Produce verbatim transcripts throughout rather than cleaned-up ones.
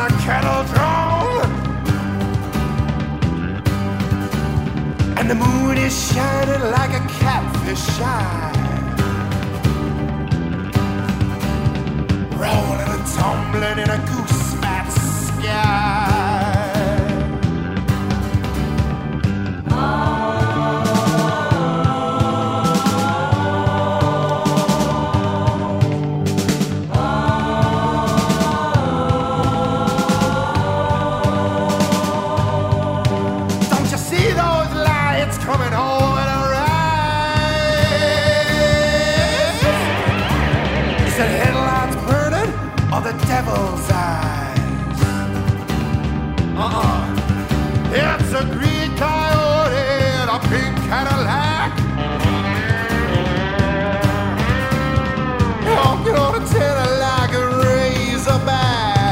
a kettle drum, and the moon is shining like a catfish eye, rolling and tumbling in a goose fat sky. Coming over the rise. Is it headlights burning or the devil's eyes? Uh-uh. It's a green coyote and a pink Cadillac. Walking on a tenor like a razorback.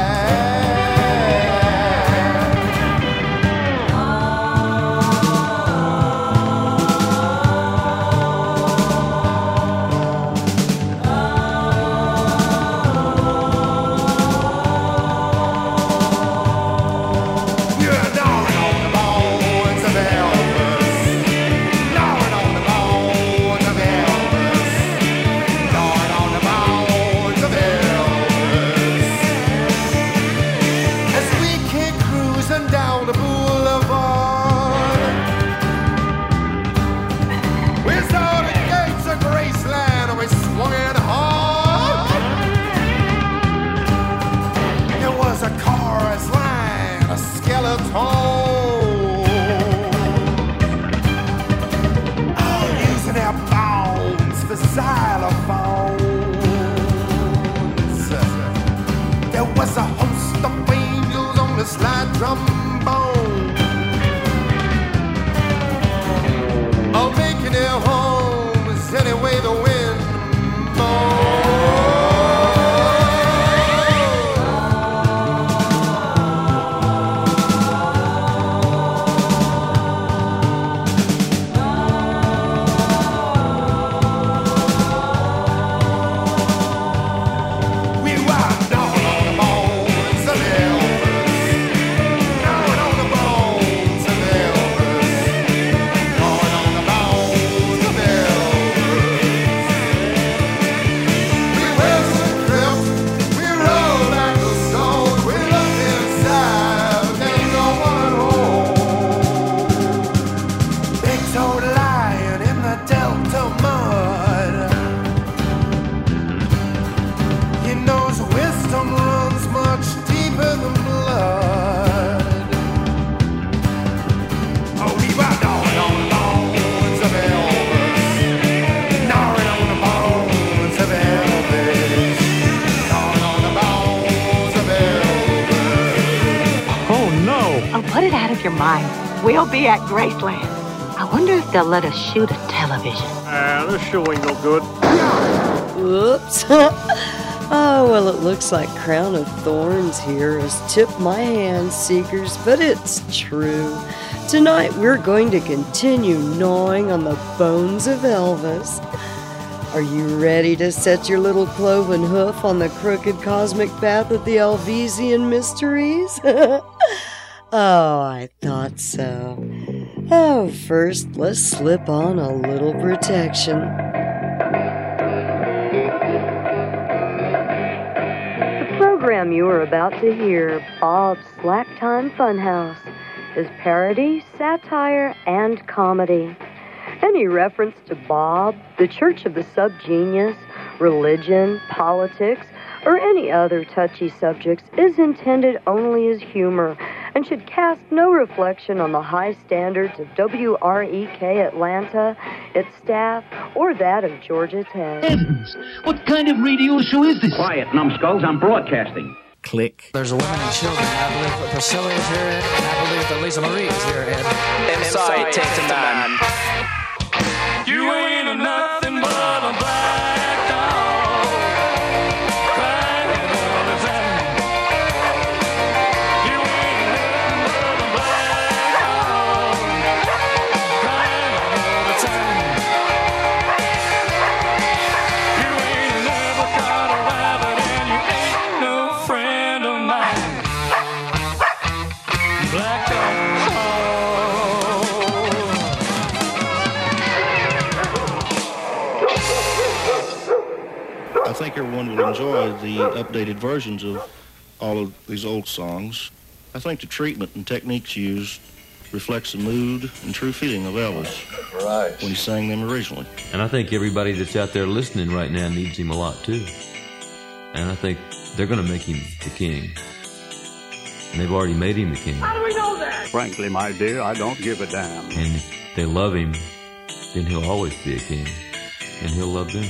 Xylophones. There was a host of angels on the slide trombone, all making their homes any way the wind moans. Your mind. We'll be at Graceland. I wonder if they'll let us shoot a television. Ah, this show ain't no good. Whoops. Oh, well, it looks like Crown of Thorns here has tipped my hand, Seekers, but it's true. Tonight we're going to continue gnawing on the bones of Elvis. Are you ready to set your little cloven hoof on the crooked cosmic path of the Elvesian mysteries? Oh, I thought so. Oh, first, let's slip on a little protection. The program you are about to hear, Bob's Slack Time Funhouse, is parody, satire, and comedy. Any reference to Bob, the Church of the Subgenius, religion, politics, or any other touchy subjects is intended only as humor and should cast no reflection on the high standards of W R E K Atlanta, its staff, or that of Georgia Tech. Heavens! What kind of radio show is this? Quiet, numbskulls, I'm broadcasting. Click. There's a woman and children. I believe that Priscilla is here, Ed, and I believe that Lisa Marie is here, Ed. Inside, takes a man. You ain't a nothing but a black dog, crying all the time. You ain't nothing but a black dog, crying all the time. You ain't never caught a rabbit and you ain't no friend of mine. black hole. I think everyone will enjoy the updated versions of all of these old songs. I think the treatment and techniques used reflects the mood and true feeling of Elvis right. when he sang them originally. And I think everybody that's out there listening right now needs him a lot too. And I think they're going to make him the king. And they've already made him the king. How do we know that? Frankly, my dear, I don't give a damn. And if they love him, then he'll always be a king. And he'll love them.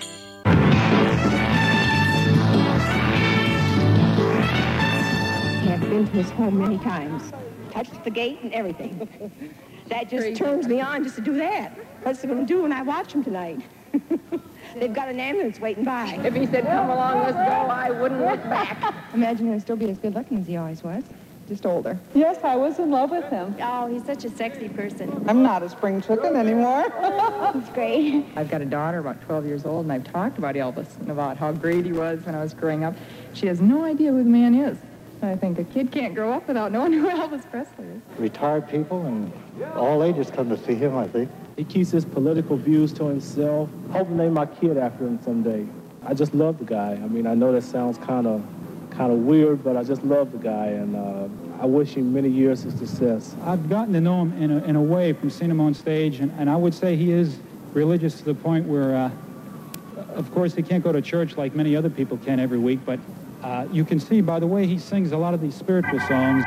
I've been to his home many times. Touched the gate and everything. That just Crazy. turns me on just to do that. What's he going to do when I watch him tonight? They've got an ambulance waiting by. If he said, come along, let's go, I wouldn't look back. Imagine him still be as good looking as he always was. Just older. Yes, I was in love with him. Oh, he's such a sexy person. I'm not a spring chicken anymore. He's great. I've got a daughter about twelve years old, and I've talked about Elvis and about how great he was when I was growing up. She has no idea who the man is. I think a kid can't grow up without knowing who Elvis Presley is. Retired people and all ages come to see him, I think. He keeps his political views to himself. Hope to name my kid after him someday. I just love the guy. I mean, I know that sounds kind of kind of weird, but I just love the guy, and uh, I wish him many years of success. I've gotten to know him in a, in a way from seeing him on stage, and, and I would say he is religious to the point where, uh, of course, he can't go to church like many other people can every week, but uh, you can see by the way he sings a lot of these spiritual songs.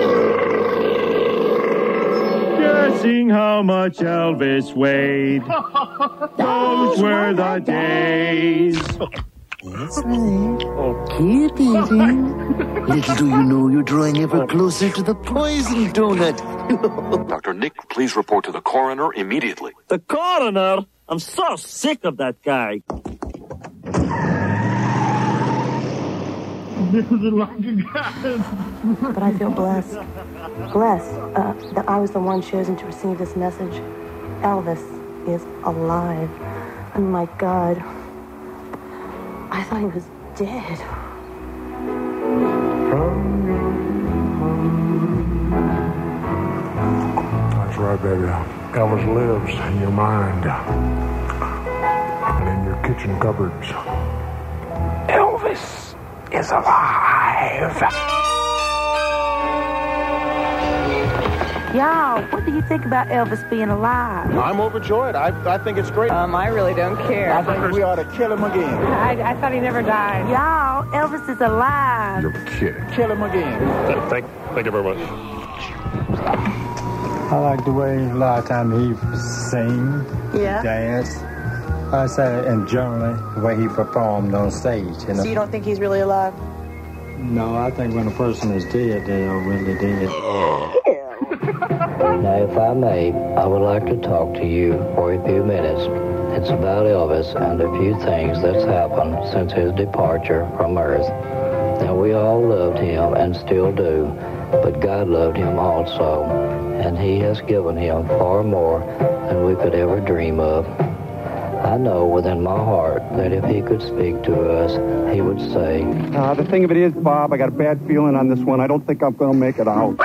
Guessing how much Elvis weighed. Those were the days. That's right. Keep eating. Little do you know you're drawing ever closer to the poison donut. Doctor Nick, please report to the coroner immediately. The coroner? I'm so sick of that guy. But I feel blessed. Blessed uh, that I was the one chosen to receive this message. Elvis is alive. And my God, I thought he was dead. That's right, baby. Elvis lives in your mind and in your kitchen cupboards. Elvis is alive. Y'all, what do you think about Elvis being alive? I'm overjoyed. I, I think it's great. Um, I really don't care. I think we ought to kill him again. I, I thought he never died. Y'all, Elvis is alive. You're kidding. Kill him again. Thank, thank you very much. I like the way a lot of times he sing, yeah. dance. I say, and generally the way he performed on stage. You know? So you don't think he's really alive? No, I think when a person is dead, they are really dead. Now, if I may, I would like to talk to you for a few minutes. It's about Elvis and a few things that's happened since his departure from Earth. Now, we all loved him and still do, but God loved him also, and he has given him far more than we could ever dream of. I know within my heart that if he could speak to us, he would say, uh, the thing of it is, Bob, I got a bad feeling on this one. I don't think I'm going to make it out.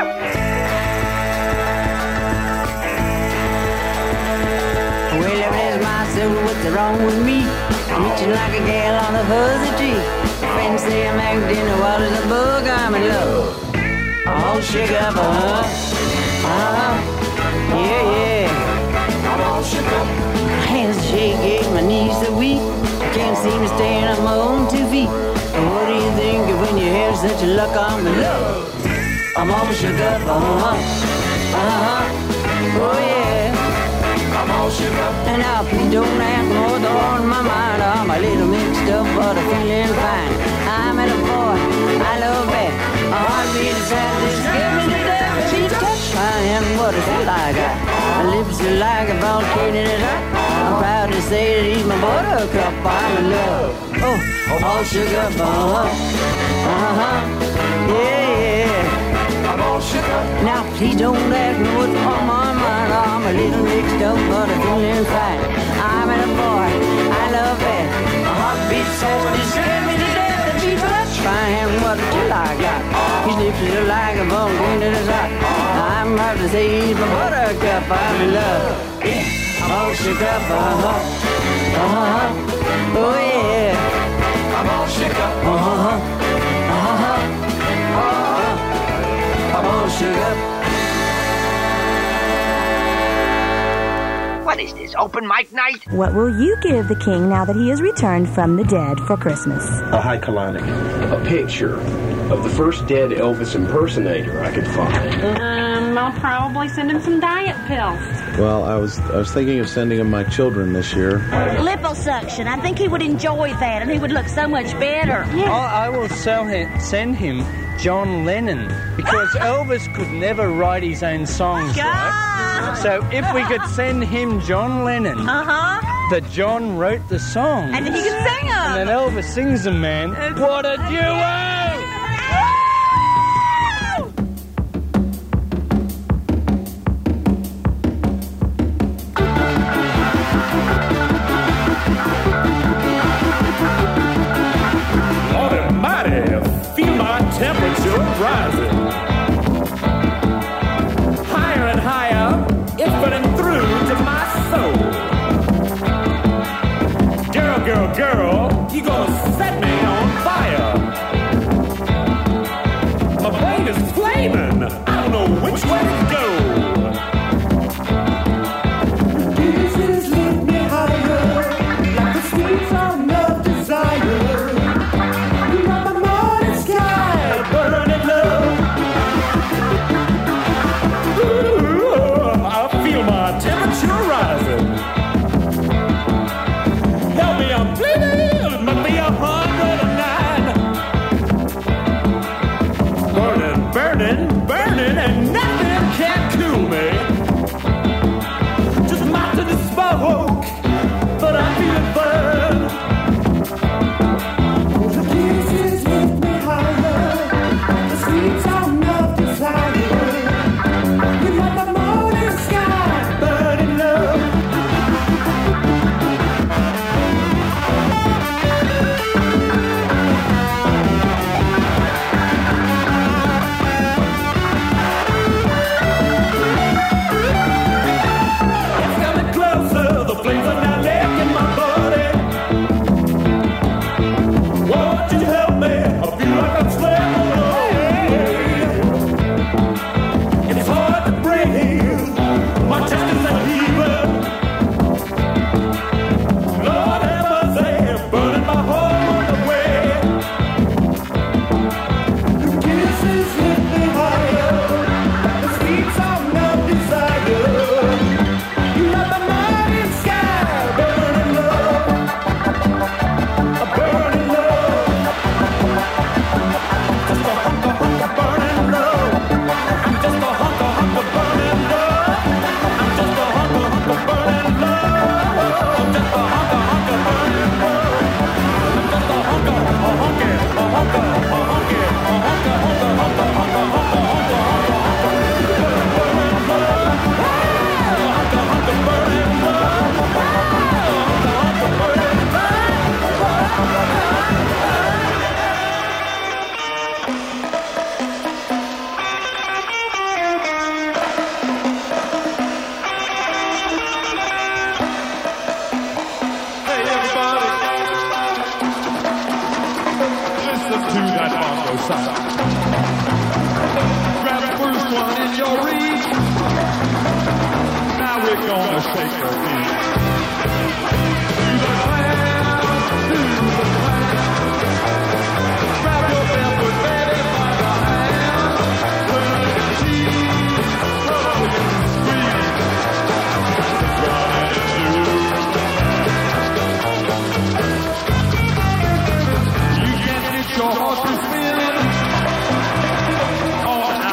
Well, there's myself, what's wrong with me? Reaching like a gal on a fuzzy tree. Friends say I'm acting wild as a bug, I'm in love. I'm all shook up, uh-huh. Uh-huh. Yeah, yeah. I'm all shook up. My hands are shaking, my knees are weak. I can't seem to stand on my own two feet. And what do you think of when you have such a luck on my love? I'm all shook up, uh-huh. Uh-huh. Oh, yeah. I'm all shook up. And now please don't ask more on my mind. I'm a little mixed up, but I'm feeling fine. I'm at a boy, I love that. My heart beats fast, it's giving me death. If you touch my hand, what is it I got? My lips are like a volcano in it. I'm proud to say that he's my buttercup. I'm in love. Oh, I'm all shook up, uh-huh. Uh-huh. Yeah, yeah. I'm all shook up. Now please don't ask me what's on my mind. I'm a little mixed up, but I'm feeling fine. I'm at a boy, I love that. My heart beats fast, it's scared me to death. If you touch my hand, what till I got? His lips are like a volcano's hot. I'm about to say he's my buttercup. I'm in love. I'm all shook up. Uh-huh. Uh-huh. Oh, yeah. I'm all shook up. Uh-huh. Uh-huh. Uh-huh. I'm all shook up. What is this, open mic night? What will you give the king now that he has returned from the dead for Christmas? A high colonic. A picture of the first dead Elvis impersonator I could find. Um, I'll probably send him some diet pills. Well, I was I was thinking of sending him my children this year. Liposuction. I think he would enjoy that, and he would look so much better. I, I will sell him, send him John Lennon, because Elvis could never write his own songs, right? So if we could send him John Lennon, uh-huh. that John wrote the songs, and he can sing them, and then Elvis sings them, man. What a duo! Temperature rising higher and higher, it's burning through to my soul. Girl, girl, girl, you gonna set me on fire. My brain is flaming, I don't know which way to go. Pieces lift me higher, like the sweet song of desire.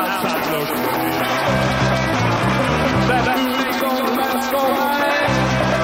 That food ain't gonna last all night.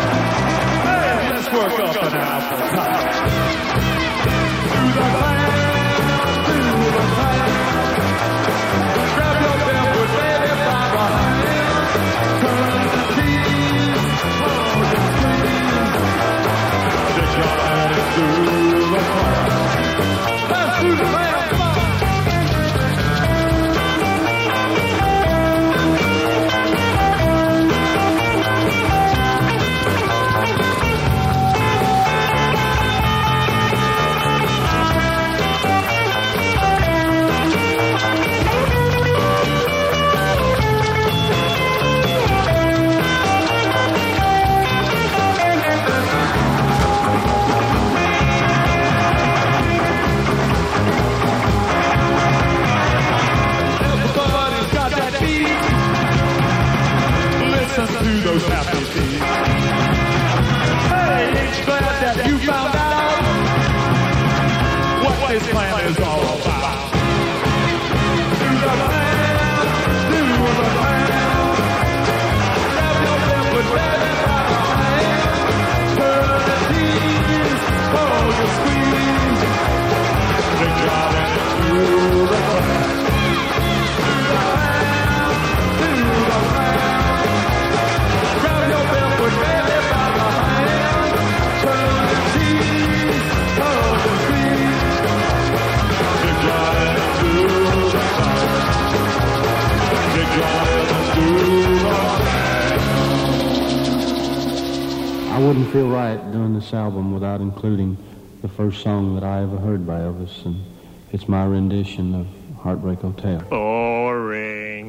those happy feet. Hey, ain't you glad that you found out what this plan is all about? Do the plan, do the plan. Grab your lip with baby by the hand. Turn the tease, hold your squeeze. Big job and do the plan. Do the plan, do the plan. Grab your lip with baby by the hand. Turn the tease, hold your squeeze. Big job and do the plan. Big job and do the plan. I wouldn't feel right doing this album without including the first song that I ever heard by Elvis, and it's my rendition of Heartbreak Hotel. Boring.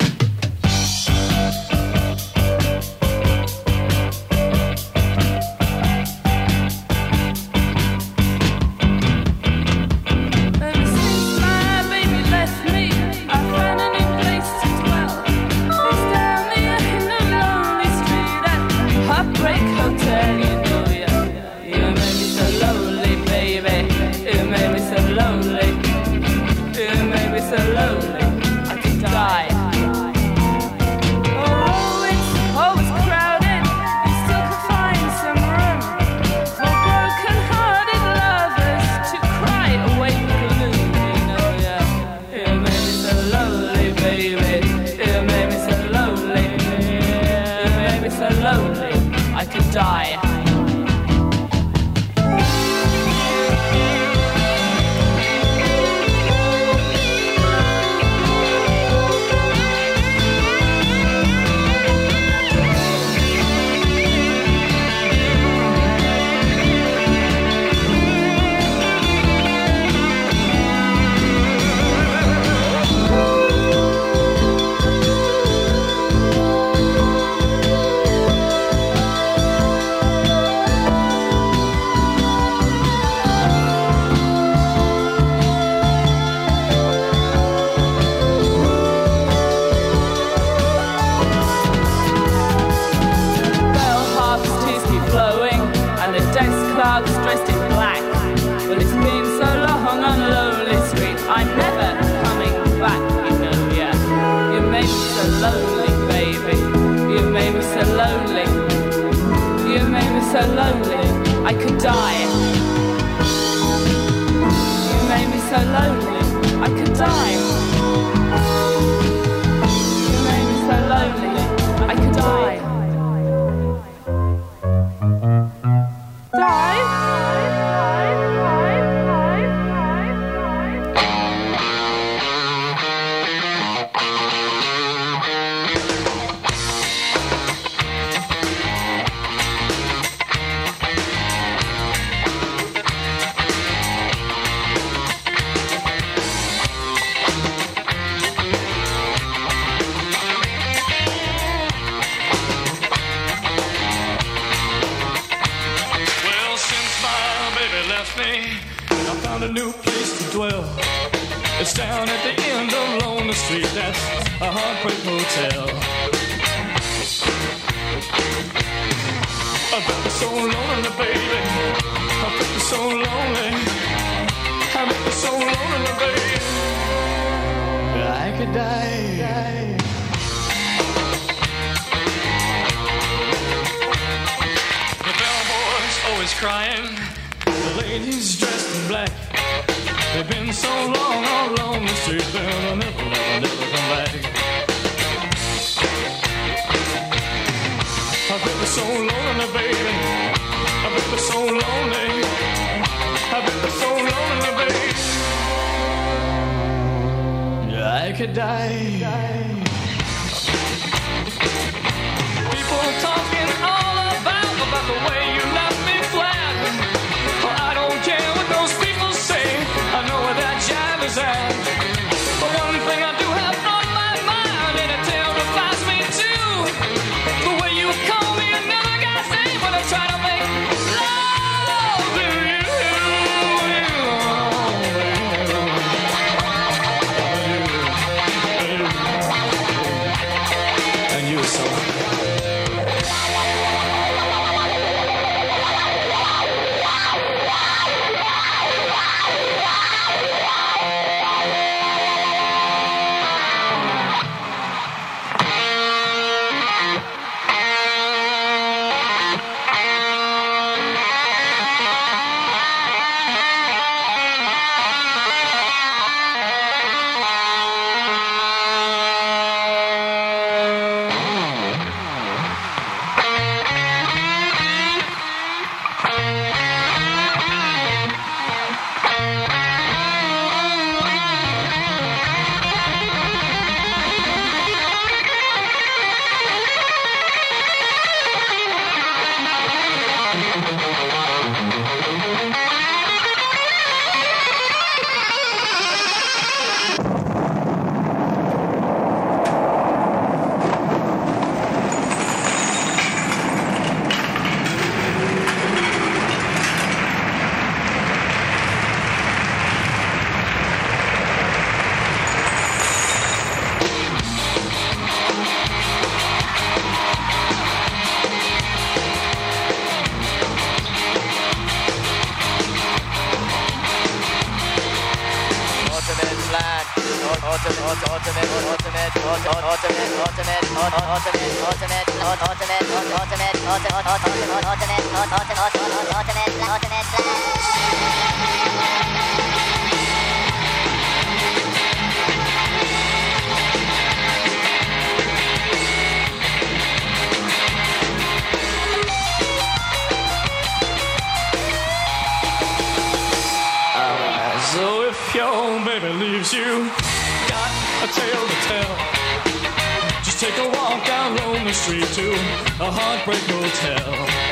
So if your baby leaves you, got a tale to tell. Just take a walk down Lonely Street to a Heartbreak Hotel.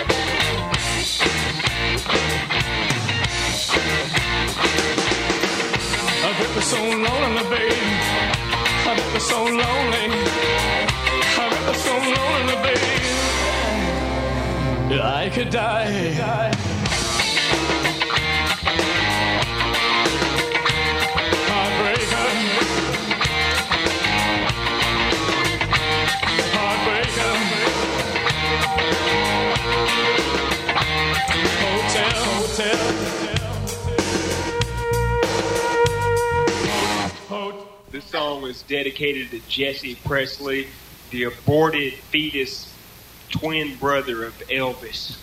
I bet we're so lonely, babe. I bet we're so lonely. I bet we're so lonely, babe. I could die. I could die. This song was dedicated to Jesse Presley, the aborted fetus twin brother of Elvis.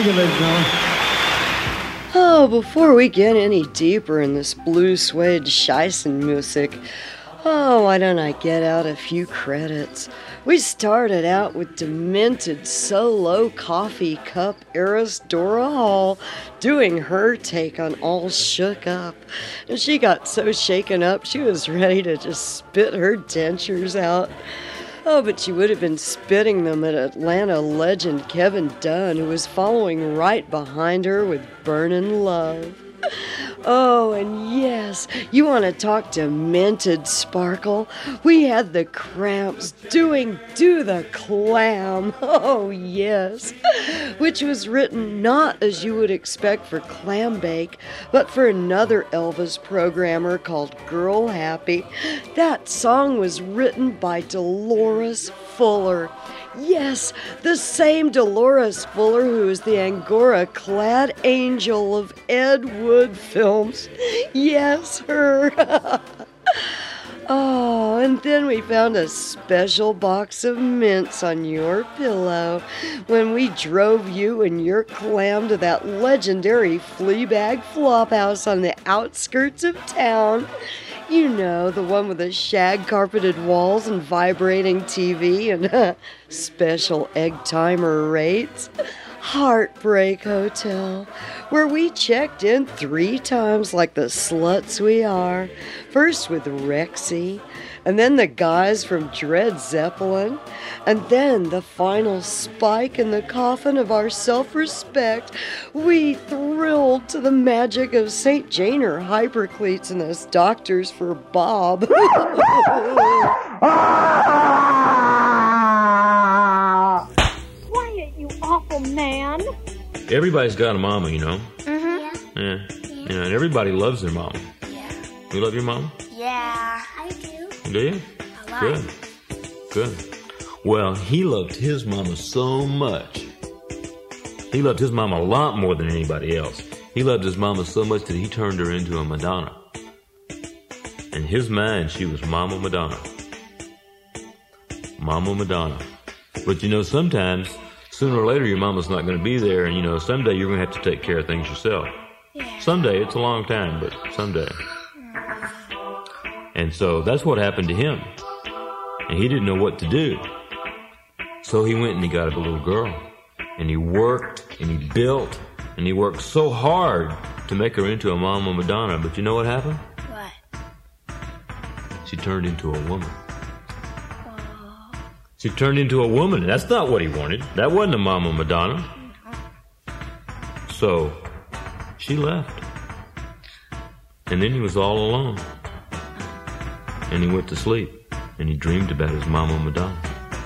Thank you, ladies and gentlemen. Oh, before we get any deeper in this blue suede Scheisse music, oh, why don't I get out a few credits? We started out with demented solo coffee cup heiress Dora Hall doing her take on All Shook Up. And she got so shaken up she was ready to just spit her dentures out. Oh, but she would have been spitting them at Atlanta legend Kevin Dunn, who was following right behind her with Burnin' Love. Oh, and yes, you want to talk demented sparkle? We had the Cramps doing Do the Clam. Oh, yes. Which was written not as you would expect for Clam Bake, but for another Elvis programmer called Girl Happy. That song was written by Dolores Fuller. Yes, the same Dolores Fuller who is the Angora-clad angel of Ed Wood films. Yes, her. Oh, and then we found a special box of mints on your pillow when we drove you and your clam to that legendary Fleabag Flophouse on the outskirts of town. You know, the one with the shag-carpeted walls and vibrating T V and uh, special egg timer rates. Heartbreak Hotel, where we checked in three times like the sluts we are. First with Rexy, and then the guys from Dred Zeppelin, and then the final spike in the coffin of our self-respect. We thrilled to the magic of Saint Jane or Hypercleats and those doctors for Bob. Quiet, you awful man. Everybody's got a mama, you know. Mm-hmm. Yeah. Yeah, and everybody loves their mama. Yeah. You love your mama? Yeah, I do. Do you? A lot. Good. Good. Well, he loved his mama so much. He loved his mama a lot more than anybody else. He loved his mama so much that he turned her into a Madonna. In his mind, she was Mama Madonna. Mama Madonna. But you know, sometimes, sooner or later, your mama's not going to be there, and you know, someday you're going to have to take care of things yourself. Yeah. Someday, it's a long time, but someday. And so that's what happened to him. And he didn't know what to do. So he went and he got a little girl. And he worked and he built and he worked so hard to make her into a Mama Madonna. But you know what happened? What? She turned into a woman. She turned into a woman, and that's not what he wanted. That wasn't a Mama Madonna. So she left. And then he was all alone. And he went to sleep, and he dreamed about his Mama Madonna.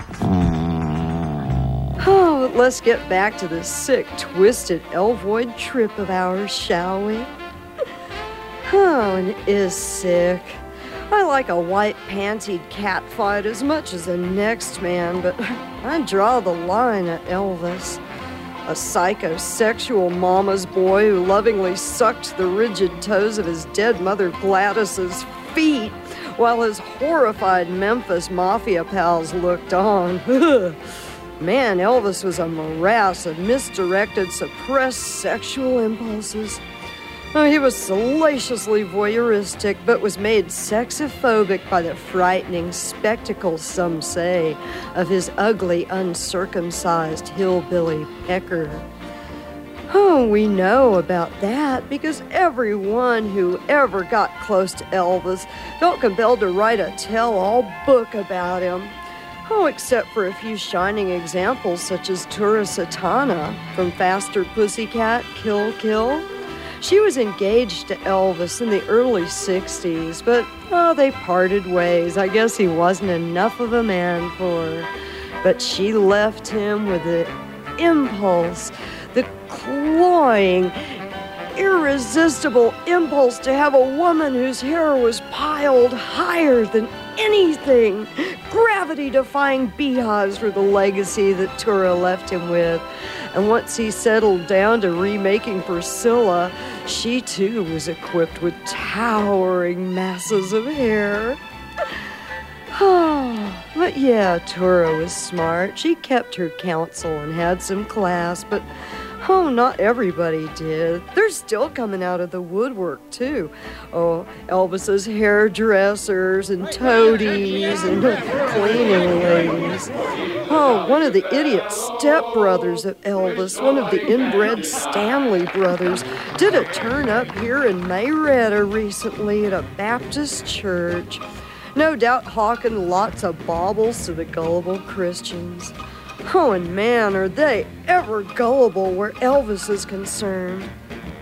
Oh, let's get back to the sick, twisted, Elvoid trip of ours, shall we? Oh, and it is sick. I like a white-pantied cat fight as much as the next man, but I draw the line at Elvis. A psychosexual mama's boy who lovingly sucked the rigid toes of his dead mother Gladys's feet while his horrified Memphis mafia pals looked on. Man, Elvis was a morass of misdirected, suppressed sexual impulses. Oh, he was salaciously voyeuristic, but was made sexophobic by the frightening spectacle, some say, of his ugly, uncircumcised hillbilly pecker. Oh, we know about that because everyone who ever got close to Elvis felt compelled to write a tell-all book about him. Oh, except for a few shining examples such as Tura Satana from Faster Pussycat, Kill Kill. She was engaged to Elvis in the early sixties, but, oh, they parted ways. I guess he wasn't enough of a man for her. But she left him with the impulse, the cloying, irresistible impulse to have a woman whose hair was piled higher than anything. Gravity-defying beehives were the legacy that Tura left him with. And once he settled down to remaking Priscilla, she too was equipped with towering masses of hair. Oh, but yeah, Tura was smart. She kept her counsel and had some class, but Oh, not everybody did. They're still coming out of the woodwork, too. Oh, Elvis's hairdressers and toadies and cleaning ladies. Oh, one of the idiot stepbrothers of Elvis, one of the inbred Stanley brothers, did a turn up here in Marietta recently at a Baptist church. No doubt hawking lots of baubles to the gullible Christians. Oh, and man, are they ever gullible where Elvis is concerned.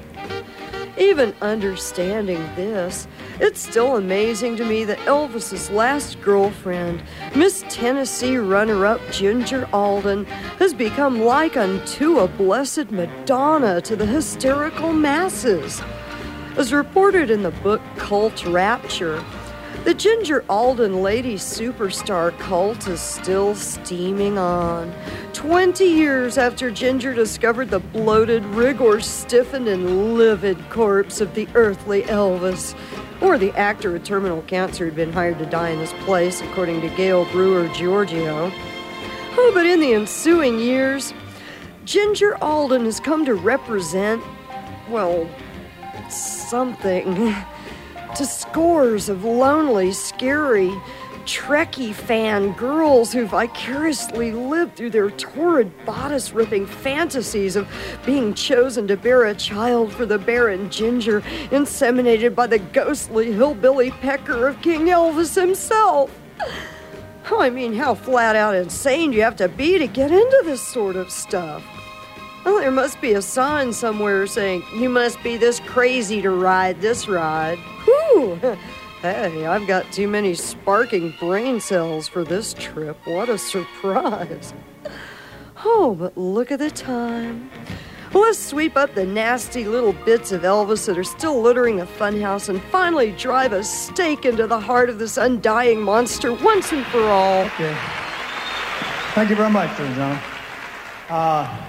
Even understanding this, it's still amazing to me that Elvis's last girlfriend, Miss Tennessee runner-up Ginger Alden, has become like unto a blessed Madonna to the hysterical masses. As reported in the book Cult Rapture, the Ginger Alden lady superstar cult is still steaming on. Twenty years after Ginger discovered the bloated, rigor-stiffened, and livid corpse of the earthly Elvis, or the actor with terminal cancer who'd been hired to die in his place, according to Gail Brewer Giorgio. Oh, but in the ensuing years, Ginger Alden has come to represent, well, something to scores of lonely, scary, Trekkie fan girls who vicariously lived through their torrid bodice-ripping fantasies of being chosen to bear a child for the Baron Ginger, inseminated by the ghostly hillbilly pecker of King Elvis himself. Oh, I mean, how flat-out insane do you have to be to get into this sort of stuff? Well, there must be a sign somewhere saying, you must be this crazy to ride this ride. Whew! Hey, I've got too many sparking brain cells for this trip. What a surprise. Oh, but look at the time. Let's sweep up the nasty little bits of Elvis that are still littering the funhouse and finally drive a stake into the heart of this undying monster once and for all. Okay. Thank you very much, John. Uh,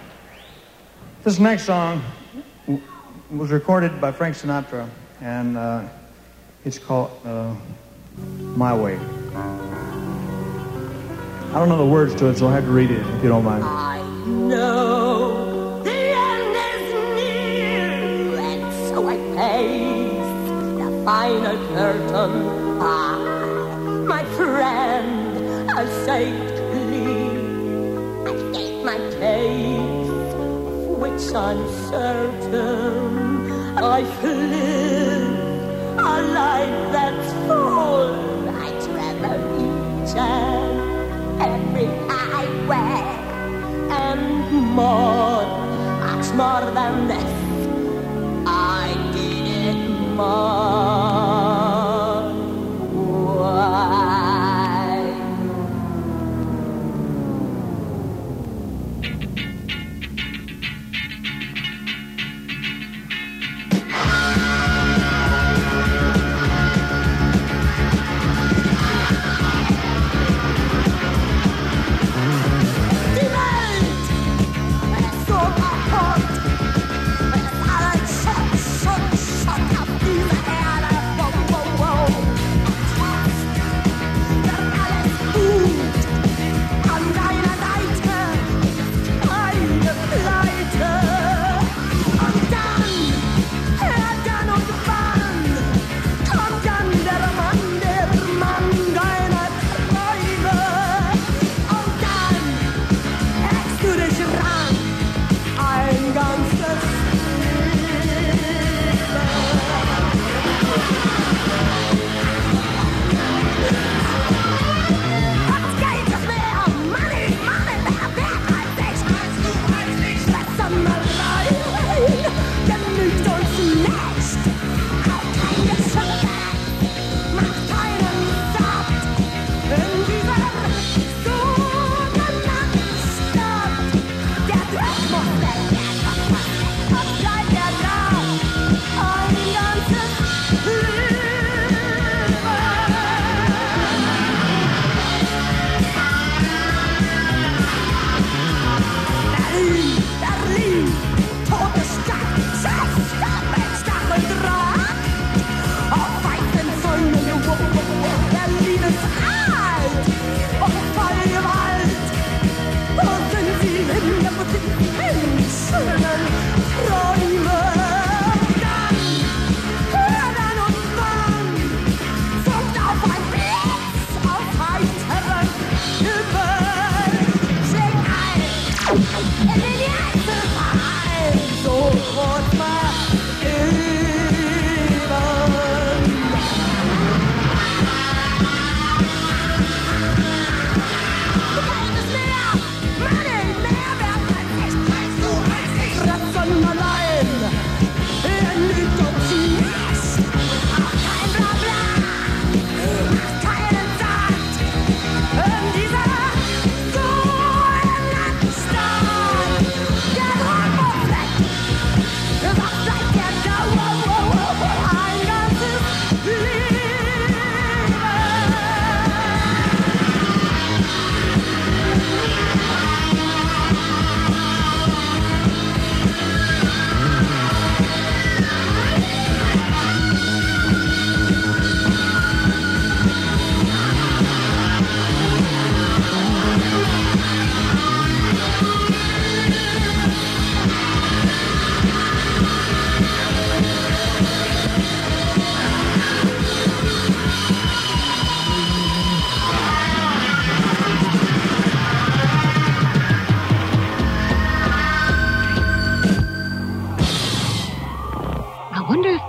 this next song w- was recorded by Frank Sinatra, and uh, it's called uh, My Way. I don't know the words to it, so I have to read it, if you don't mind. I know the end is near, and so I face the final curtain. I, my friend, I safely, I state my case, which I'm certain I've lived a life that's full. I travel each and every highway, and more, much more than this, I did it my way. Shut, shut, shut up, these air.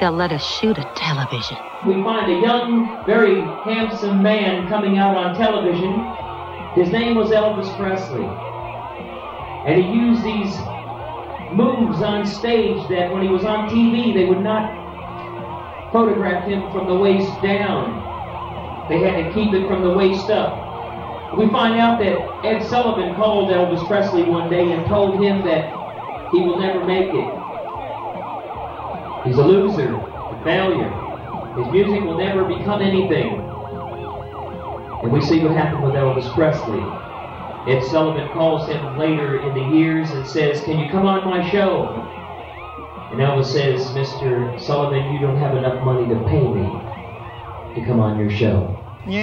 they'll let us shoot a television. We find a young, very handsome man coming out on television. His name was Elvis Presley. And he used these moves on stage that when he was on T V, they would not photograph him from the waist down. They had to keep it from the waist up. We find out that Ed Sullivan called Elvis Presley one day and told him that he will never make it. He's a loser, a failure. His music will never become anything. And we see what happened with Elvis Presley. Ed Sullivan calls him later in the years and says, "Can you come on my show?" And Elvis says, "Mister Sullivan, you don't have enough money to pay me to come on your show."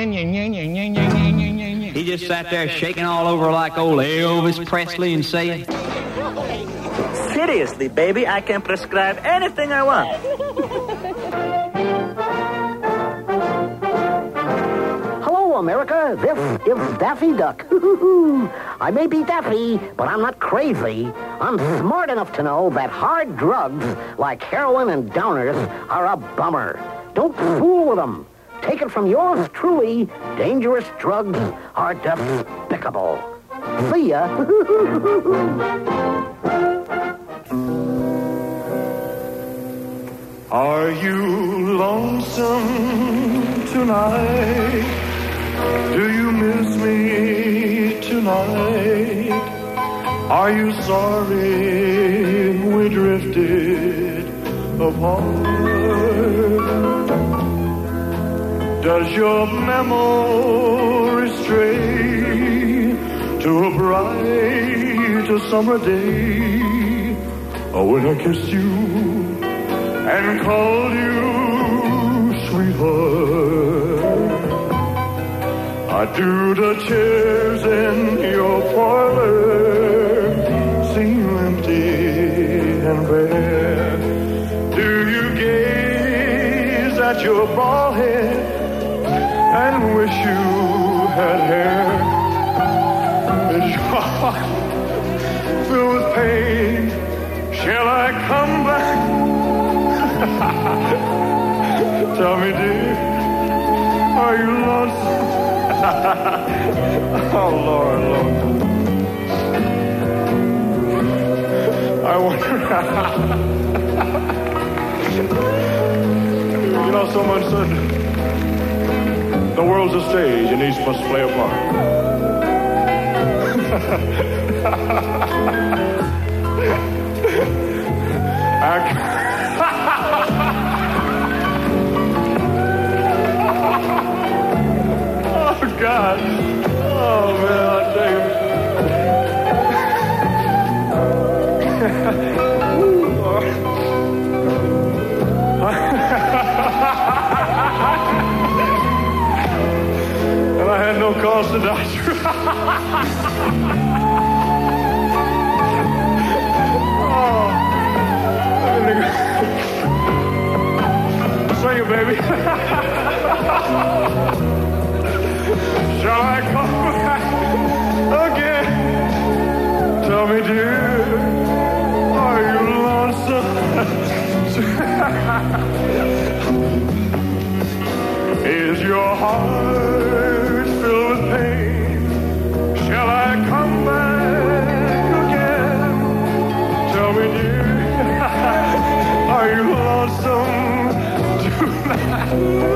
He just sat there shaking all over like old Elvis Presley and saying, "Seriously, baby, I can prescribe anything I want." Hello, America. This is Daffy Duck. I may be daffy, but I'm not crazy. I'm smart enough to know that hard drugs like heroin and downers are a bummer. Don't fool with them. Take it from yours truly, dangerous drugs are despicable. See ya. Are you lonesome tonight? Do you miss me tonight? Are you sorry we drifted apart? Does your memory stray to a bright summer day, or when I kissed you and called you sweetheart? I do the chairs in your parlor seem empty and bare? Do you gaze at your bald head and wish you had hair? Is your heart filled with pain? Shall I come back? Tell me, dear, are you lonesome? Oh, Lord, Lord. I wonder. You know, someone said the world's a stage and each must play a part. I Oh, God. Oh, man, I tell you. Ooh, Lord. And I had no cause to die. Oh. Sing it, baby. Shall I come back again? Tell me, dear, are you lonesome? Is your heart filled with pain? Shall I come back again? Tell me, dear, are you lonesome tonight?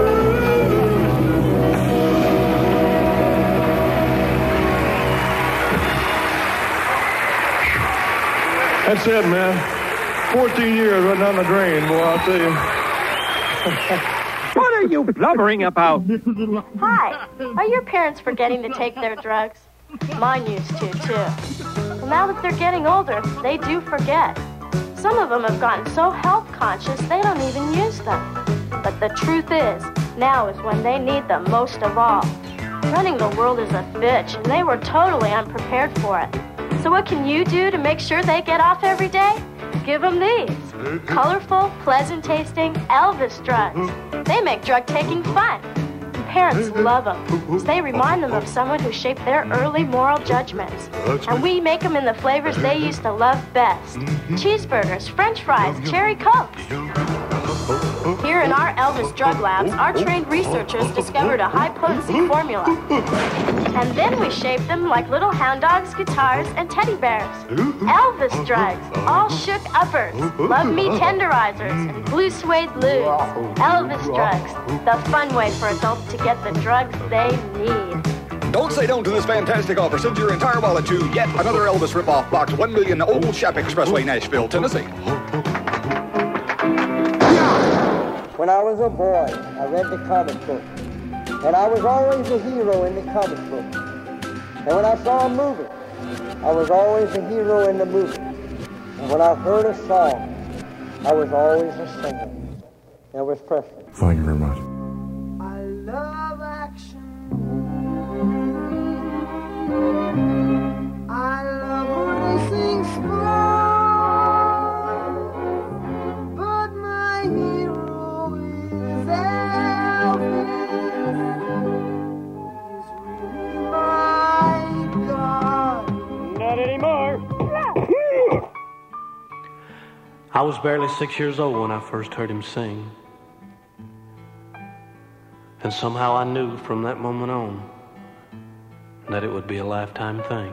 That's it, man. fourteen years right down the drain, boy, I'll tell you. What are you blubbering about? Hi. Are your parents forgetting to take their drugs? Mine used to, too. Well, now that they're getting older, they do forget. Some of them have gotten so health conscious they don't even use them. But the truth is, now is when they need them most of all. Running the world is a bitch, and they were totally unprepared for it. So what can you do to make sure they get off every day? Give them these. Colorful, pleasant-tasting Elvis drugs. They make drug-taking fun. And parents love them, as they remind them of someone who shaped their early moral judgments. And we make them in the flavors they used to love best. Cheeseburgers, French fries, cherry Cokes. Here in our Elvis drug labs, our trained researchers discovered a high-potency formula. And then we shaped them like little hound dogs, guitars, and teddy bears. Elvis drugs, all shook uppers, love me tenderizers, and blue suede lubes. Elvis drugs, the fun way for adults to get the drugs they need. Don't say no to this fantastic offer. Send your entire wallet to yet another Elvis ripoff box, one million Old Shap Expressway, Nashville, Tennessee. When I was a boy, I read the comic book, and I was always a hero in the comic book. And when I saw a movie, I was always a hero in the movie. And when I heard a song, I was always a singer. Elvis Presley. Thank you very much. I love action. I love a racing sport, but my hero is Elvis. He's really my God. Not anymore. I was barely six years old when I first heard him sing. And somehow I knew from that moment on that it would be a lifetime thing.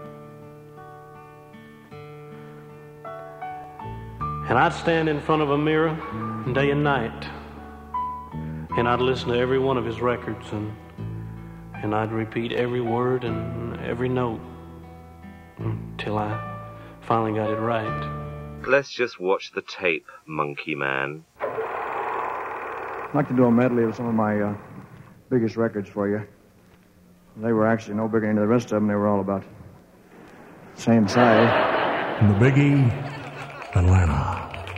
And I'd stand in front of a mirror day and night, and I'd listen to every one of his records, and and I'd repeat every word and every note until I finally got it right. Let's just watch the tape, Monkey Man. I'd like to do a medley of some of my uh, biggest records for you. They were actually no bigger than the rest of them. They were all about the same size. And the Biggie, Atlanta.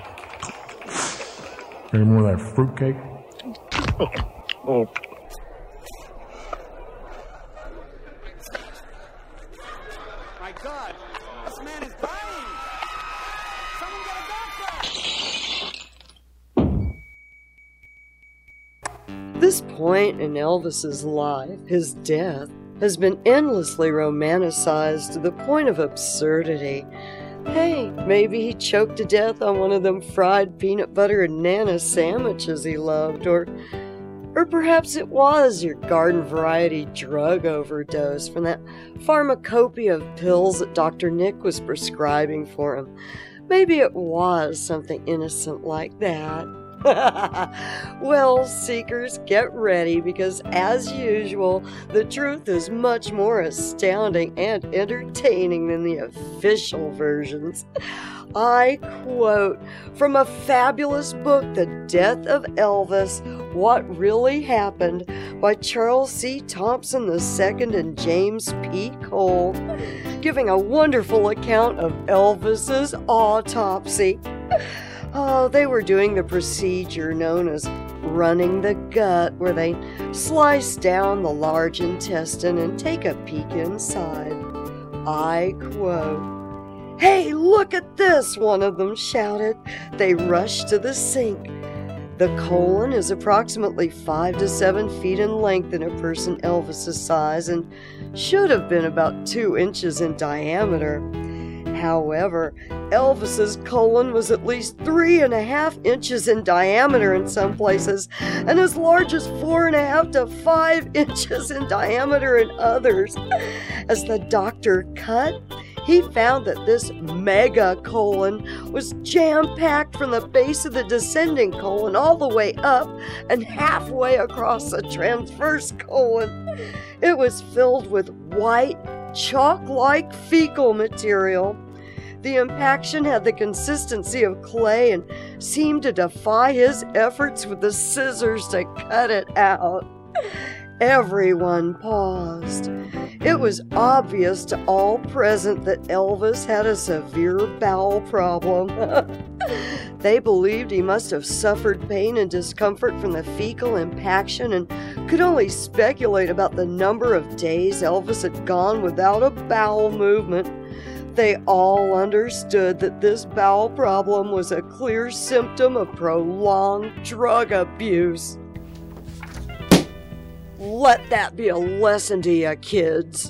Any more of that fruitcake? Oh. oh. My God, this man is dying. Someone get a doctor. This point in Elvis's life, his death, has been endlessly romanticized to the point of absurdity. Hey, maybe he choked to death on one of them fried peanut butter and nana sandwiches he loved, or or perhaps it was your garden variety drug overdose from that pharmacopoeia of pills that Doctor Nick was prescribing for him. Maybe it was something innocent like that. Well, seekers, get ready, because as usual, the truth is much more astounding and entertaining than the official versions. I quote from a fabulous book, The Death of Elvis, What Really Happened, by Charles C. Thompson the Second and James P. Cole, giving a wonderful account of Elvis's autopsy. Oh, they were doing the procedure known as running the gut, where they slice down the large intestine and take a peek inside. I quote, "Hey, look at this," one of them shouted. They rushed to the sink. The colon is approximately five to seven feet in length in a person Elvis's size and should have been about two inches in diameter. However, Elvis's colon was at least three and a half inches in diameter in some places, and as large as four and a half to five inches in diameter in others. As the doctor cut, he found that this mega colon was jam-packed from the base of the descending colon all the way up and halfway across the transverse colon. It was filled with white, chalk-like fecal material. The impaction had the consistency of clay and seemed to defy his efforts with the scissors to cut it out. Everyone paused. It was obvious to all present that Elvis had a severe bowel problem. They believed he must have suffered pain and discomfort from the fecal impaction and could only speculate about the number of days Elvis had gone without a bowel movement. They all understood that this bowel problem was a clear symptom of prolonged drug abuse. Let that be a lesson to you, kids.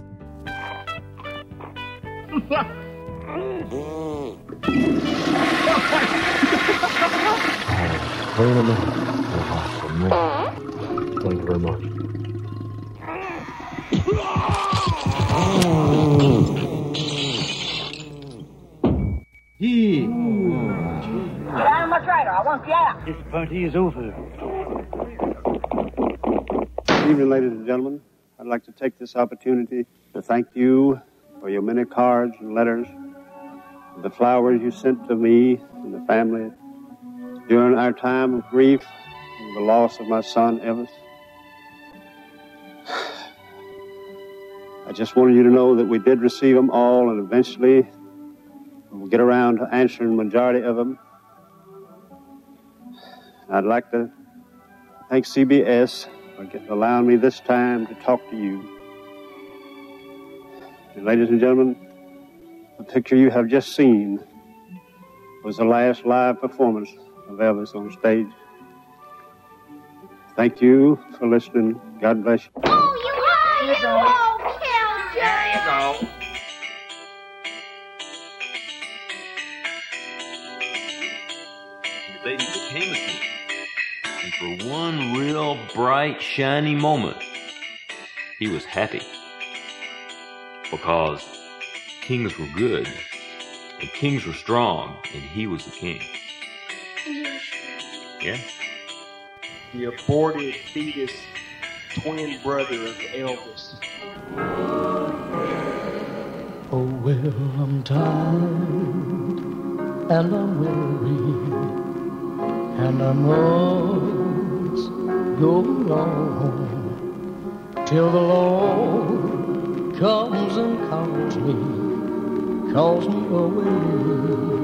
Wait a minute. Thank you very much. He. Get out of my trailer. I want you out. This party is over. Good evening, ladies and gentlemen. I'd like to take this opportunity to thank you for your many cards and letters, the flowers you sent to me and the family during our time of grief and the loss of my son, Elvis. I just wanted you to know that we did receive them all, and eventually we'll get around to answering the majority of them. I'd like to thank C B S for allowing me this time to talk to you. And ladies and gentlemen, the picture you have just seen was the last live performance of Elvis on stage. Thank you for listening. God bless you. Oh, you are, you all killed. There you go. The baby became a king. And for one real bright, shiny moment, he was happy. Because kings were good, and kings were strong, and he was the king. Yeah? The aborted fetus twin brother of Elvis. Oh, well, I'm tired, and I'm weary, and I must go along till the Lord comes and calls me, calls me away.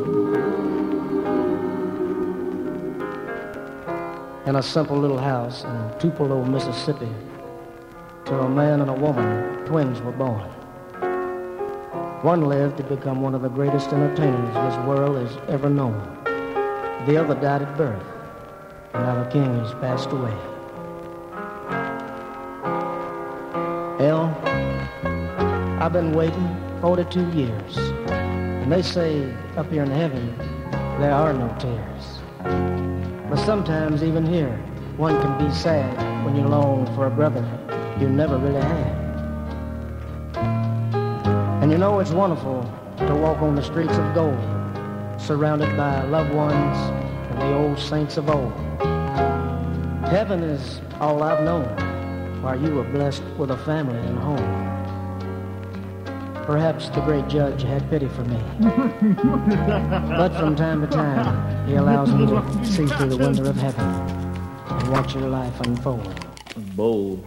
In a simple little house in Tupelo, Mississippi, to a man and a woman, twins were born. One lived to become one of the greatest entertainers this world has ever known. The other died at birth, and now the king has passed away. Hell, I've been waiting forty-two years, and they say up here in heaven there are no tears. But sometimes even here, one can be sad when you long for a brother you never really had. And you know it's wonderful to walk on the streets of gold, surrounded by loved ones and the old saints of old. Heaven is all I've known, while you were blessed with a family and home. Perhaps the great judge had pity for me. But from time to time, he allows me to see through the window of heaven and watch your life unfold. Bold.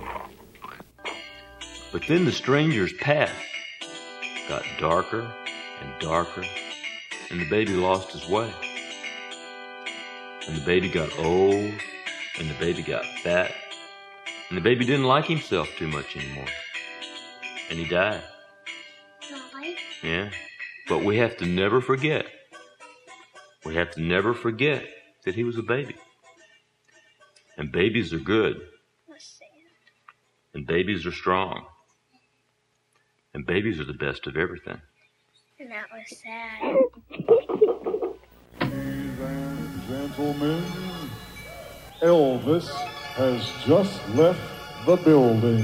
But then the stranger's path got darker and darker, and the baby lost his way. And the baby got old, and the baby got fat, and the baby didn't like himself too much anymore. And he died. Yeah, but we have to never forget. We have to never forget that he was a baby. And babies are good. And babies are strong. And babies are the best of everything. And that was sad. Ladies and gentlemen, Elvis has just left the building.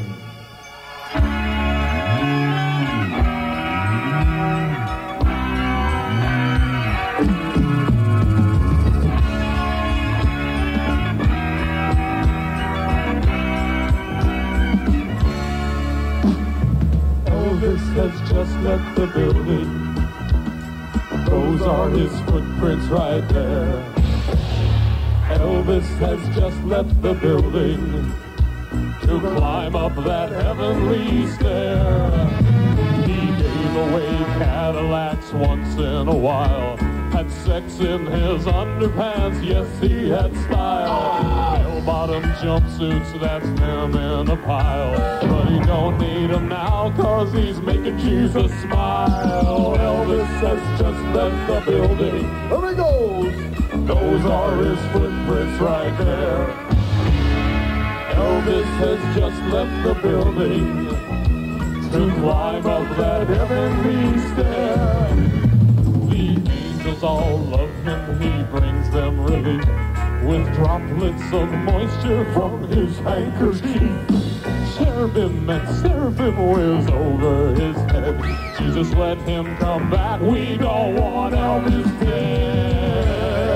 Elvis has just left the building. Those are his footprints right there. Elvis has just left the building to climb up that heavenly stair. He gave away Cadillacs once in a while, had sex in his underpants, yes, he had style. Bell-bottom jumpsuits, that's them in a pile. But he don't need them now, cause he's making Jesus smile. Elvis has just left the building. There he goes! Those are his footprints right there. Elvis has just left the building to climb up that heavenly stair. The angels all love him, he brings them relief. with droplets of moisture from his handkerchief. Cherubim and seraphim whiz over his head. Jesus, let him come back. We don't want Elvis dead.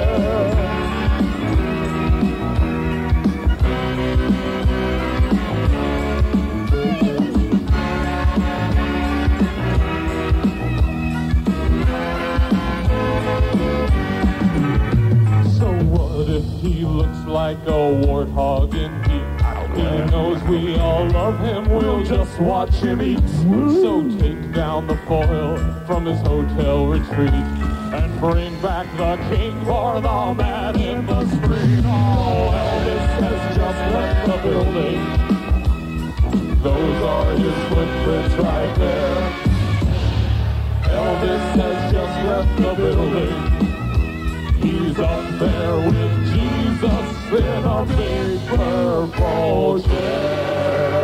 So what if he looks like a warthog in heat? He knows we all love him, we'll just watch him eat. So take down the foil from his hotel retreat and bring back the king for the man in the street. Oh, Elvis has just left the building. Those are his footprints right there. Elvis has just left the building. He's up there with Jesus in a big purple chair.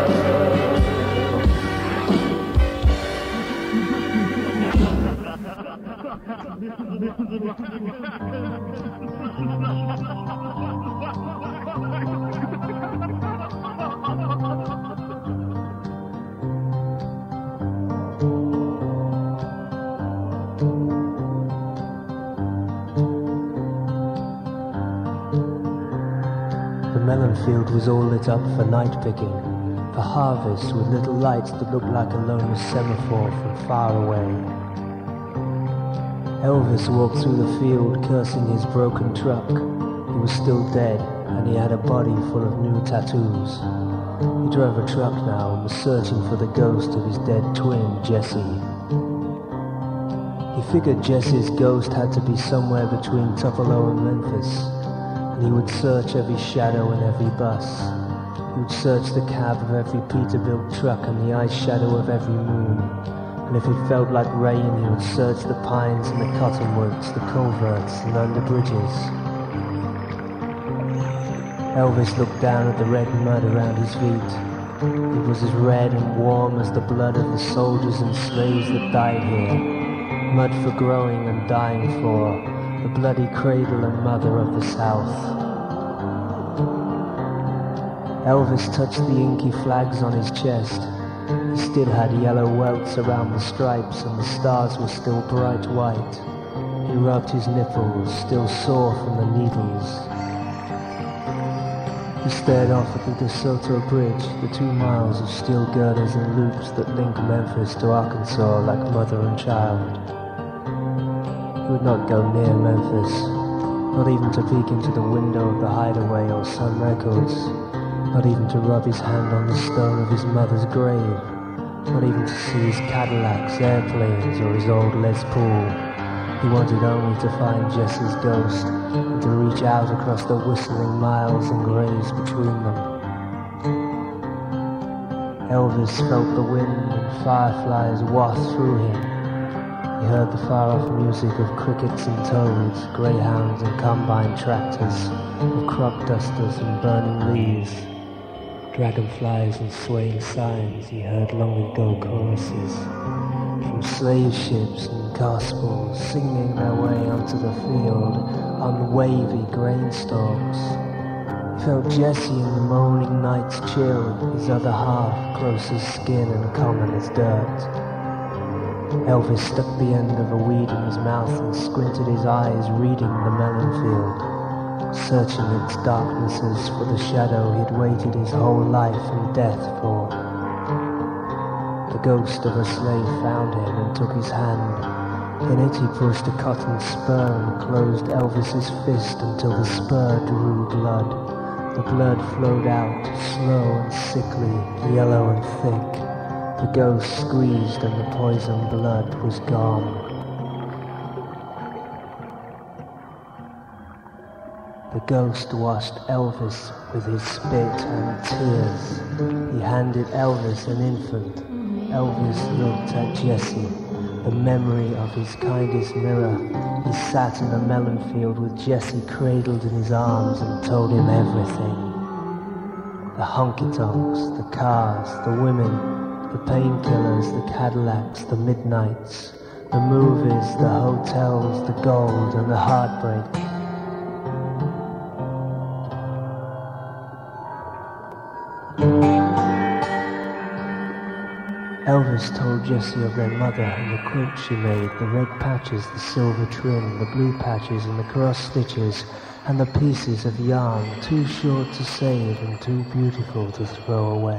The melon field was all lit up for night picking, for harvest with little lights that looked like a lonely semaphore from far away. Elvis walked through the field cursing his broken truck. He was still dead, and he had a body full of new tattoos. He drove a truck now and was searching for the ghost of his dead twin, Jesse. He figured Jesse's ghost had to be somewhere between Tupelo and Memphis, and he would search every shadow in every bus. He would search the cab of every Peterbilt truck and the ice shadow of every moon. And if it felt like rain, he would search the pines and the cottonwoods, the culverts and under bridges. Elvis looked down at the red mud around his feet. It was as red and warm as the blood of the soldiers and slaves that died here. Mud for growing and dying for, the bloody cradle and mother of the South. Elvis touched the inky flags on his chest. He still had yellow welts around the stripes, and the stars were still bright white. He rubbed his nipples, still sore from the needles. He stared off at the DeSoto Bridge, the two miles of steel girders and loops that link Memphis to Arkansas like mother and child. He would not go near Memphis, not even to peek into the window of the Hideaway or Sun Records, not even to rub his hand on the stone of his mother's grave, not even to see his Cadillacs, airplanes, or his old Les Paul. He wanted only to find Jesse's ghost and to reach out across the whistling miles and graves between them. Elvis felt the wind and fireflies waft through him. He heard the far-off music of crickets and toads, greyhounds and combine tractors, of crop dusters and burning leaves. Dragonflies and swaying signs, he heard long ago choruses from slave ships and gospels singing their way onto the field on wavy grain stalks. He felt Jesse in the moaning night's chill, his other half close as skin and common as dirt. Elvis stuck the end of a weed in his mouth and squinted his eyes, reading the melon field, searching its darknesses for the shadow he'd waited his whole life and death for. The ghost of a slave found him and took his hand. In it he pushed a cotton spur and closed Elvis's fist until the spur drew blood. The blood flowed out, slow and sickly, yellow and thick. The ghost squeezed and the poison blood was gone. The ghost washed Elvis with his spit and tears. He handed Elvis an infant. Elvis looked at Jesse, the memory of his kindest mirror. He sat in the melon field with Jesse cradled in his arms and told him everything. The honky-tonks, the cars, the women, the painkillers, the Cadillacs, the midnights, the movies, the hotels, the gold, and the heartbreak. Elvis told Jessie of their mother and the quilt she made, the red patches, the silver trim, the blue patches and the cross stitches, and the pieces of yarn too short to save and too beautiful to throw away.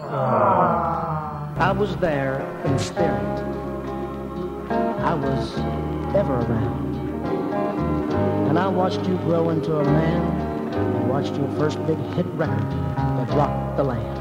I was there in spirit. I was ever around. And I watched you grow into a man and watched your first big hit record that rocked the land.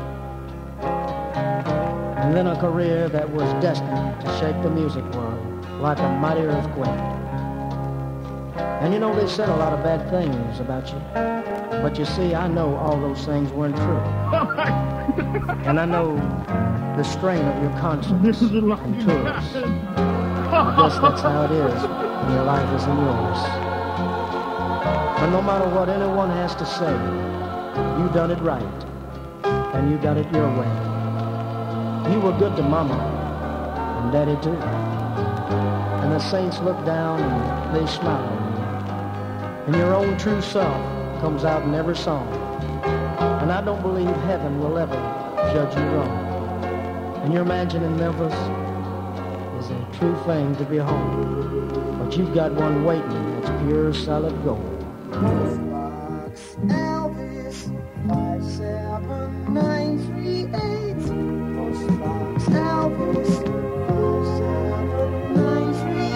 And then a career that was destined to shake the music world like a mighty earthquake. And you know, they said a lot of bad things about you. But you see, I know all those things weren't true. And I know the strain of your conscience and tours. I guess that's how it is when your life isn't yours. But no matter what anyone has to say, you done it right. And you done it your way. You were good to Mama and Daddy too. And the saints look down and they smile on you. And your own true self comes out in every song. And I don't believe heaven will ever judge you wrong. And your mansion in Memphis is a true thing to behold. But you've got one waiting that's pure solid gold. Postbox Elvis, five seven nine three eight. Postbox Elvis, five seven nine three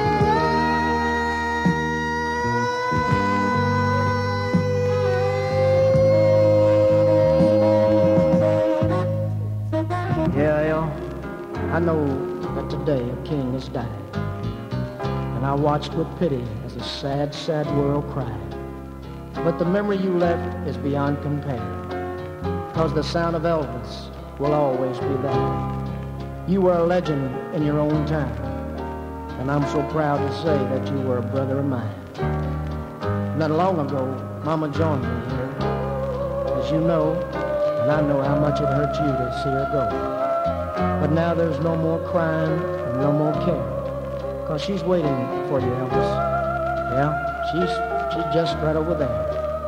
eight. Yeah, El, I know that today a king has died. And I watched with pity as a sad, sad world cried. But the memory you left is beyond compare, because the sound of Elvis will always be there. You were a legend in your own time, and I'm so proud to say that you were a brother of mine. Not long ago, Mama joined me here, as you know, and I know how much it hurt you to see her go. But now there's no more crying and no more care. Cause she's waiting for you, Elvis. Yeah, she's she's just right over there.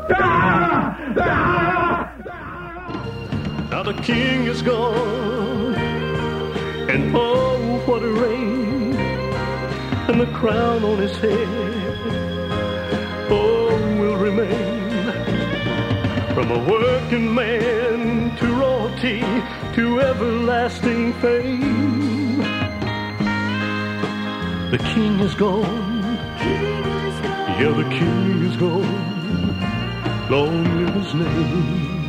Now the king is gone, and oh, what a reign, and the crown on his head, oh, will remain. From a working man to royalty to everlasting fame. The king is gone, yeah, the king is gone, long live his name.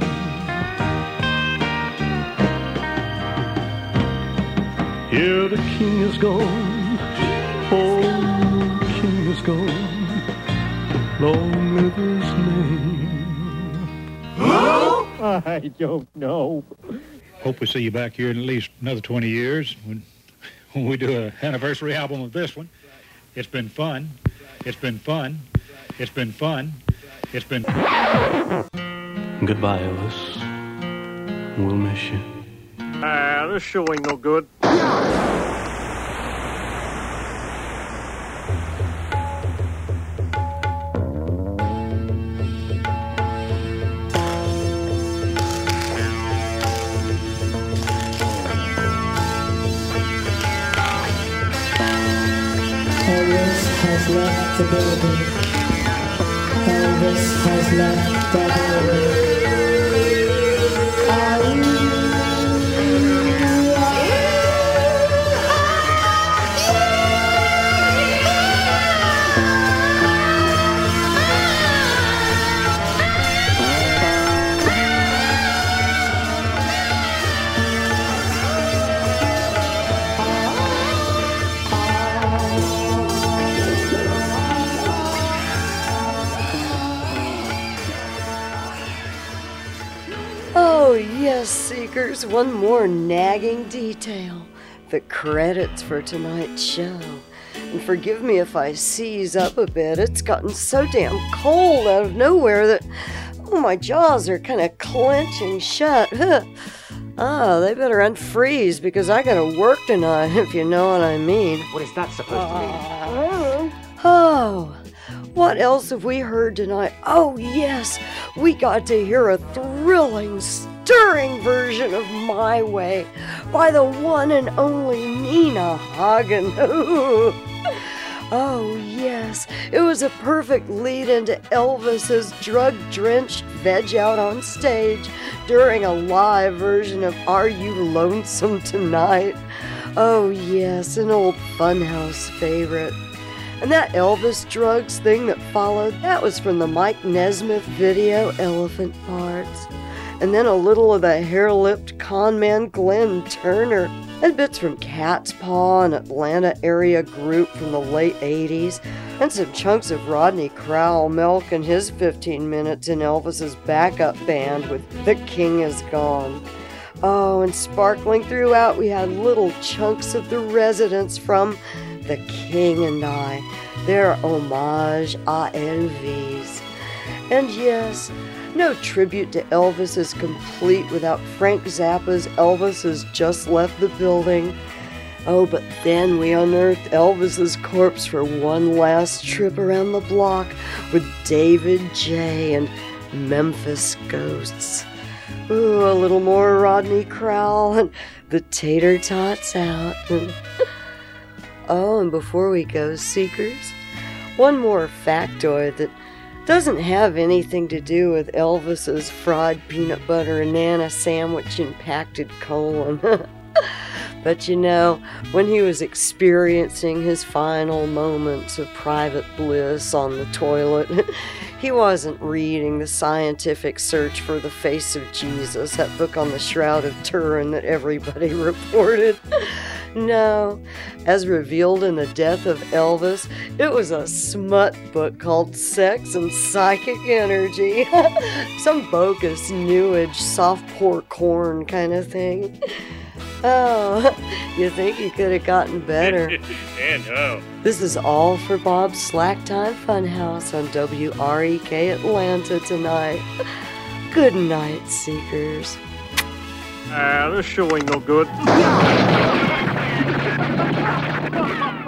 Yeah, the king is gone, oh, the king is gone, long live his name. I don't know. Hope we see you back here in at least another twenty years when when we do an anniversary album of this one. It's been fun. It's been fun. It's been fun. It's been... Goodbye, Elvis. We'll miss you. Ah, this show ain't no good. Elvis has left the building. Elvis has left the building. Oh, yes, Seekers, one more nagging detail. The credits for tonight's show. And forgive me if I seize up a bit. It's gotten so damn cold out of nowhere that, oh, my jaws are kind of clenching shut. Ah, they better unfreeze because I gotta work tonight, if you know what I mean. What is that supposed to mean? Oh, what else have we heard tonight? Oh, yes, we got to hear a thrilling stirring version of My Way by the one and only Nina Hagen. Oh, yes, it was a perfect lead into Elvis's drug-drenched veg out on stage during a live version of Are You Lonesome Tonight? Oh, yes, an old Funhouse favorite. And that Elvis drugs thing that followed, that was from the Mike Nesmith video, Elephant Parts. And then a little of the hair-lipped conman Glenn Turner, and bits from Cat's Paw, an Atlanta area group from the late eighties, and some chunks of Rodney Crowell milking his fifteen minutes in Elvis's backup band with The King Is Gone. Oh, and sparkling throughout we had little chunks of The Residents from The King and I, their homage à Elvis. And yes, no tribute to Elvis is complete without Frank Zappa's Elvis Has Just Left the Building. Oh, but then we unearthed Elvis's corpse for one last trip around the block with David J. and Memphis Ghosts. Ooh, a little more Rodney Crowell and the tater tots out. Oh, and before we go, Seekers, one more factoid that doesn't have anything to do with Elvis's fried peanut butter and nana sandwich impacted colon. But you know, when he was experiencing his final moments of private bliss on the toilet, he wasn't reading The Scientific Search for the Face of Jesus, that book on the Shroud of Turin that everybody reported. No, as revealed in The Death of Elvis, it was a smut book called Sex and Psychic Energy. Some bogus, new age, soft pork corn kind of thing. Oh, you think you could have gotten better. And oh. This is all for Bob's Slack Time Funhouse on W R E K Atlanta tonight. Good night, Seekers. Ah, this show ain't no good.